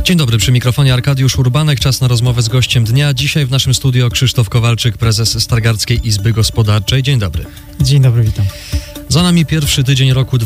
Dzień dobry, przy mikrofonie Arkadiusz Urbanek, czas na rozmowę z gościem dnia. Dzisiaj w naszym studio Krzysztof Kowalczyk, prezes Stargardzkiej Izby Gospodarczej. Dzień dobry. Dzień dobry, witam. Za nami pierwszy tydzień roku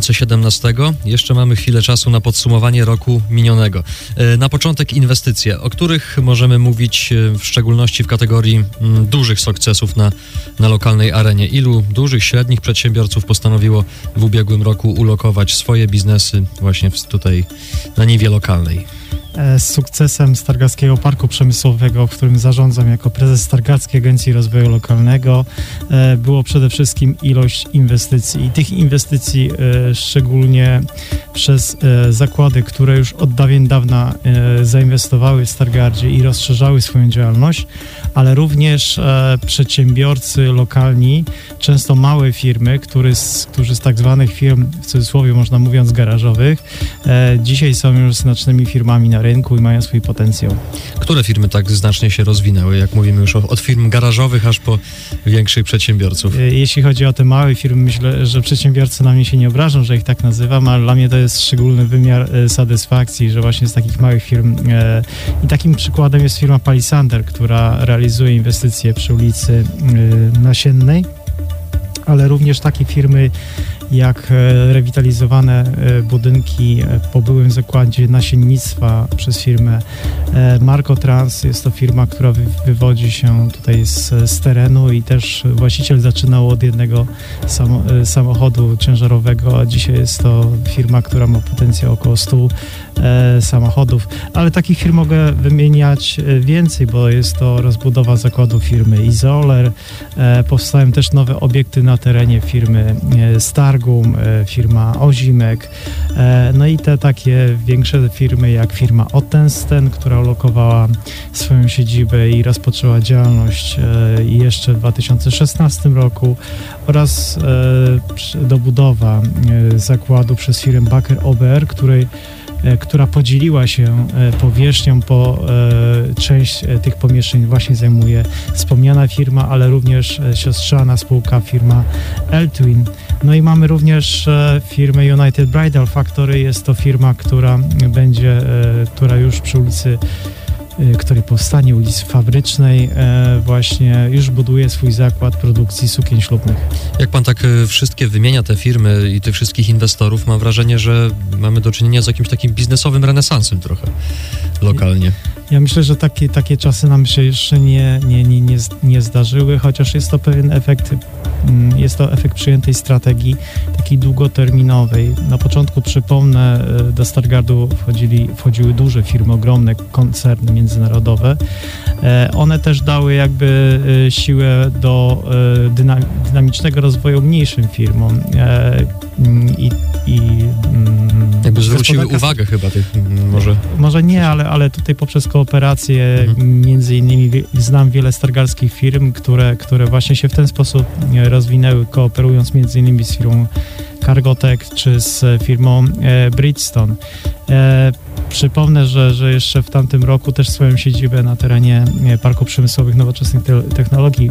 2017. Jeszcze mamy chwilę czasu na podsumowanie roku minionego. Na początek inwestycje, o których możemy mówić w szczególności w kategorii dużych sukcesów na lokalnej arenie. Ilu dużych, średnich przedsiębiorców postanowiło w ubiegłym roku ulokować swoje biznesy właśnie tutaj na niwie lokalnej? Z sukcesem Stargardzkiego Parku Przemysłowego, w którym zarządzam jako prezes Stargardzkiej Agencji Rozwoju Lokalnego, było przede wszystkim ilość inwestycji. I tych inwestycji szczególnie przez zakłady, które już od dawien dawna zainwestowały w Stargardzie i rozszerzały swoją działalność, ale również przedsiębiorcy lokalni, często małe firmy, którzy z tak zwanych firm, w cudzysłowie można mówiąc, garażowych, dzisiaj są już znacznymi firmami na rynku i mają swój potencjał. Które firmy tak znacznie się rozwinęły, jak mówimy już od firm garażowych aż po większych przedsiębiorców? Jeśli chodzi o te małe firmy, myślę, że przedsiębiorcy na mnie się nie obrażą, że ich tak nazywam, ale dla mnie to jest szczególny wymiar satysfakcji, że właśnie z takich małych firm i takim przykładem jest firma Palisander, która realizuje inwestycje przy ulicy Nasiennej, ale również takie firmy jak rewitalizowane budynki po byłym zakładzie nasiennictwa przez firmę Marcotrans. Jest to firma, która wywodzi się tutaj z terenu i też właściciel zaczynał od jednego samochodu ciężarowego, a dzisiaj jest to firma, która ma potencjał około 100 samochodów. Ale takich firm mogę wymieniać więcej, bo jest to rozbudowa zakładu firmy Izoler. Powstają też nowe obiekty na terenie firmy Stargum, firma Ozimek, no i te takie większe firmy jak firma Otensten, która ulokowała swoją siedzibę i rozpoczęła działalność jeszcze w 2016 roku, oraz dobudowa zakładu przez firmę Baker OBR, która podzieliła się powierzchnią, część tych pomieszczeń właśnie zajmuje wspomniana firma, ale również siostrzana spółka firma Eltwin. No i mamy również firmę United Bridal Factory. Jest to firma, która już przy ulicy, której powstanie ulicy Fabrycznej, właśnie już buduje swój zakład produkcji sukien ślubnych. Jak pan tak wszystkie wymienia, te firmy i tych wszystkich inwestorów, mam wrażenie, że mamy do czynienia z jakimś takim biznesowym renesansem trochę lokalnie. Ja myślę, że takie czasy nam się jeszcze nie zdarzyły, chociaż jest to pewien efekt, jest to efekt przyjętej strategii takiej długoterminowej. Na początku, przypomnę, do Stargardu wchodziły duże firmy, ogromne koncerny międzynarodowe. One też dały jakby siłę do dynamicznego rozwoju mniejszym firmom jakby zwróciły uwagę chyba tych Może nie, ale tutaj poprzez kooperację między innymi znam wiele stargardzkich firm, które właśnie się w ten sposób rozwinęły, kooperując między innymi z firmą Cargotec czy z firmą Bridgestone. Przypomnę, że jeszcze w tamtym roku też swoją siedzibę na terenie Parku Przemysłowych Nowoczesnych Technologii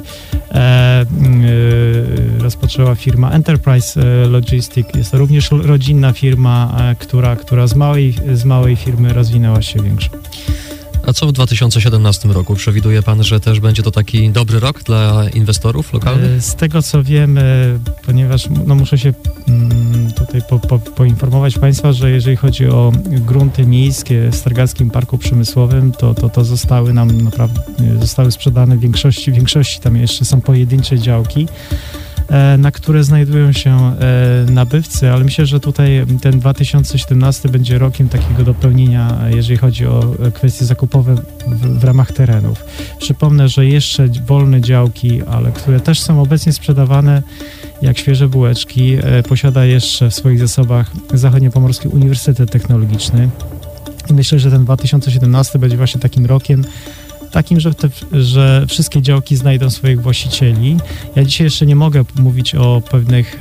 rozpoczęła firma Enterprise Logistics. Jest to również rodzinna firma, która z małej firmy rozwinęła się większą. A co w 2017 roku? Przewiduje pan, że też będzie to taki dobry rok dla inwestorów lokalnych? Z tego co wiemy, ponieważ muszę się tutaj poinformować Państwa, że jeżeli chodzi o grunty miejskie w Stargardzkim Parku Przemysłowym, to zostały nam naprawdę sprzedane w większości tam jeszcze są pojedyncze działki, na które znajdują się nabywcy, ale myślę, że tutaj ten 2017 będzie rokiem takiego dopełnienia, jeżeli chodzi o kwestie zakupowe w ramach terenów. Przypomnę, że jeszcze wolne działki, ale które też są obecnie sprzedawane jak świeże bułeczki, posiada jeszcze w swoich zasobach Zachodniopomorski Uniwersytet Technologiczny. I myślę, że ten 2017 będzie właśnie takim rokiem, że wszystkie działki znajdą swoich właścicieli. Ja dzisiaj jeszcze nie mogę mówić o pewnych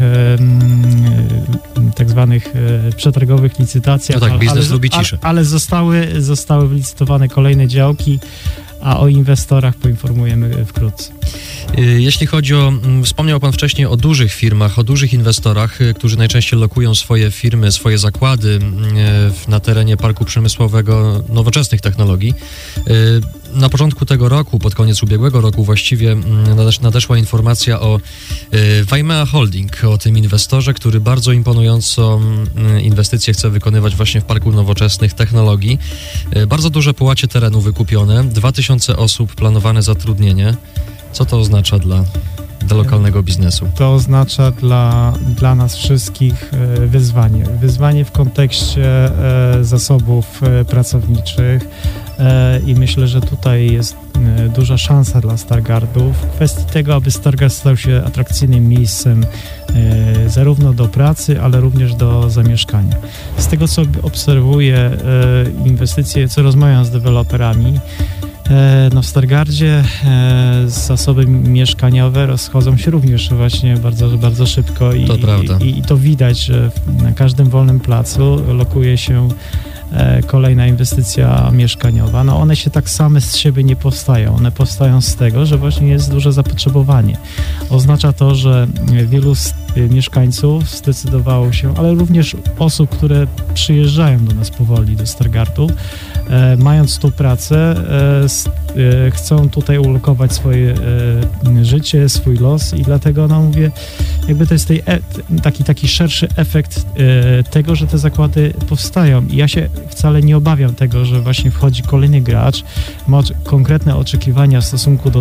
tak zwanych przetargowych licytacjach, no tak, biznes lubi ciszę. Ale zostały wylicytowane kolejne działki. a o inwestorach poinformujemy wkrótce. Jeśli chodzi o, wspomniał Pan wcześniej o dużych firmach, o dużych inwestorach, którzy najczęściej lokują swoje firmy, swoje zakłady na terenie parku przemysłowego nowoczesnych technologii. Na początku tego roku, pod koniec ubiegłego roku właściwie nadeszła informacja o Waimea Holding, o tym inwestorze, który bardzo imponującą inwestycję chce wykonywać właśnie w parku nowoczesnych technologii. Bardzo duże połacie terenu wykupione, 2000 osób, planowane zatrudnienie. Co to oznacza dla lokalnego biznesu? To oznacza dla nas wszystkich wyzwanie. Wyzwanie w kontekście zasobów pracowniczych i myślę, że tutaj jest duża szansa dla Stargardu w kwestii tego, aby Stargard stał się atrakcyjnym miejscem zarówno do pracy, ale również do zamieszkania. Z tego, co obserwuję inwestycje, co rozmawiam z deweloperami, w Stargardzie zasoby mieszkaniowe rozchodzą się również właśnie bardzo, bardzo szybko i to widać, że na każdym wolnym placu lokuje się kolejna inwestycja mieszkaniowa. No one się tak same z siebie nie powstają. One powstają z tego, że właśnie jest duże zapotrzebowanie. Oznacza to, że wielu mieszkańców zdecydowało się, ale również osób, które przyjeżdżają do nas powoli do Stargardu, mając tu pracę, chcą tutaj ulokować swoje życie, swój los i dlatego, no mówię, jakby to jest taki szerszy efekt tego, że te zakłady powstają. I ja się wcale nie obawiam tego, że właśnie wchodzi kolejny gracz, ma konkretne oczekiwania w stosunku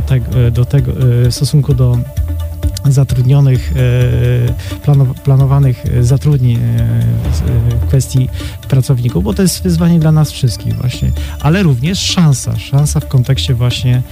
do zatrudnionych, planowanych zatrudnień w kwestii pracowników, bo to jest wyzwanie dla nas wszystkich właśnie, ale również szansa w kontekście właśnie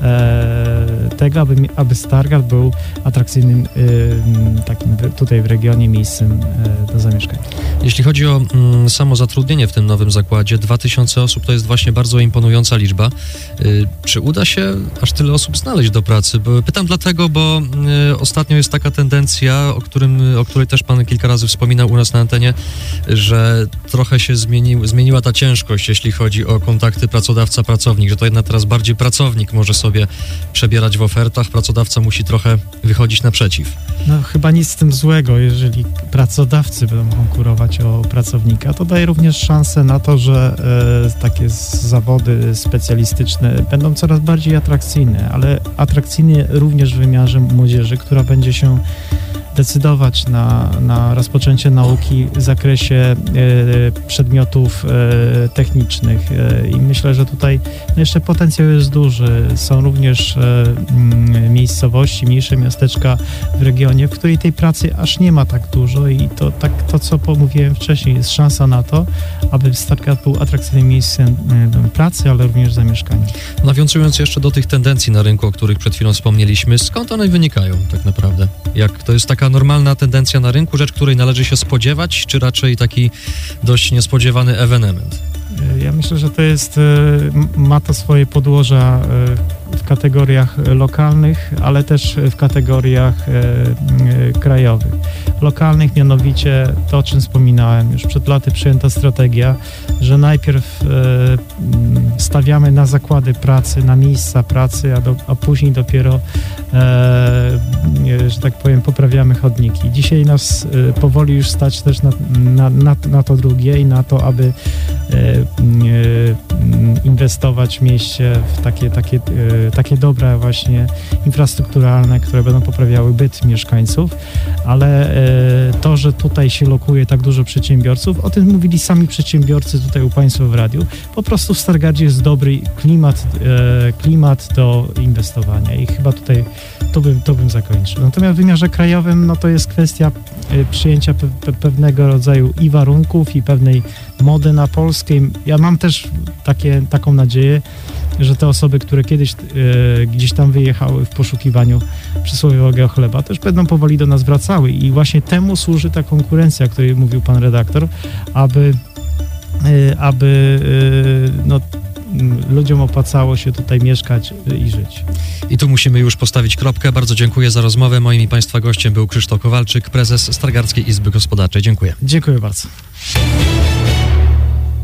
tego, aby Stargard był atrakcyjnym takim tutaj w regionie miejscem do zamieszkania. Jeśli chodzi o samo zatrudnienie w tym nowym zakładzie, 2000 osób to jest właśnie bardzo imponująca liczba. Czy uda się aż tyle osób znaleźć do pracy? Pytam dlatego, bo ostatnio jest taka tendencja, o której też Pan kilka razy wspominał u nas na antenie, że trochę się zmieniła ta ciężkość, jeśli chodzi o kontakty pracodawca-pracownik, że to jednak teraz bardziej pracownik może sobie przebierać w ofertach, pracodawca musi trochę wychodzić naprzeciw. No chyba nic z tym złego, jeżeli pracodawcy będą konkurować o pracownika, to daje również szansę na to, że takie zawody specjalistyczne będą coraz bardziej atrakcyjne, ale atrakcyjne również w wymiarze młodzieży, która będzie się decydować na rozpoczęcie nauki w zakresie przedmiotów technicznych i myślę, że tutaj jeszcze potencjał jest duży. Są również miejscowości, mniejsze miasteczka w regionie, w której tej pracy aż nie ma tak dużo i to co pomówiłem wcześniej, jest szansa na to, aby Stargard był atrakcyjnym miejscem pracy, ale również zamieszkania. Nawiązując jeszcze do tych tendencji na rynku, o których przed chwilą wspomnieliśmy, skąd one wynikają tak naprawdę? Jak to jest taka normalna tendencja na rynku, rzecz, której należy się spodziewać, czy raczej taki dość niespodziewany ewenement? Ja myślę, że to jest, ma to swoje podłoża w kategoriach lokalnych, ale też w kategoriach krajowych. Lokalnych mianowicie to, o czym wspominałem, już przed laty przyjęta strategia, że najpierw stawiamy na zakłady pracy, na miejsca pracy, a później dopiero, że tak powiem, poprawiamy chodniki. Dzisiaj nas powoli już stać też na to drugie i na to, aby inwestować w mieście w takie dobra właśnie infrastrukturalne, które będą poprawiały byt mieszkańców, ale to, że tutaj się lokuje tak dużo przedsiębiorców, o tym mówili sami przedsiębiorcy tutaj u Państwa w radiu, po prostu w Stargardzie jest dobry klimat do inwestowania i chyba tutaj to bym zakończył. Natomiast w wymiarze krajowym, no to jest kwestia przyjęcia pewnego rodzaju i warunków, i pewnej mody na polskiej. Ja mam też taką nadzieję, że te osoby, które kiedyś gdzieś tam wyjechały w poszukiwaniu przysłowiowego chleba, też będą powoli do nas wracały i właśnie temu służy ta konkurencja, o której mówił pan redaktor, aby ludziom opłacało się tutaj mieszkać i żyć. I tu musimy już postawić kropkę. Bardzo dziękuję za rozmowę. Moim i Państwa gościem był Krzysztof Kowalczyk, prezes Stargardzkiej Izby Gospodarczej. Dziękuję. Dziękuję bardzo.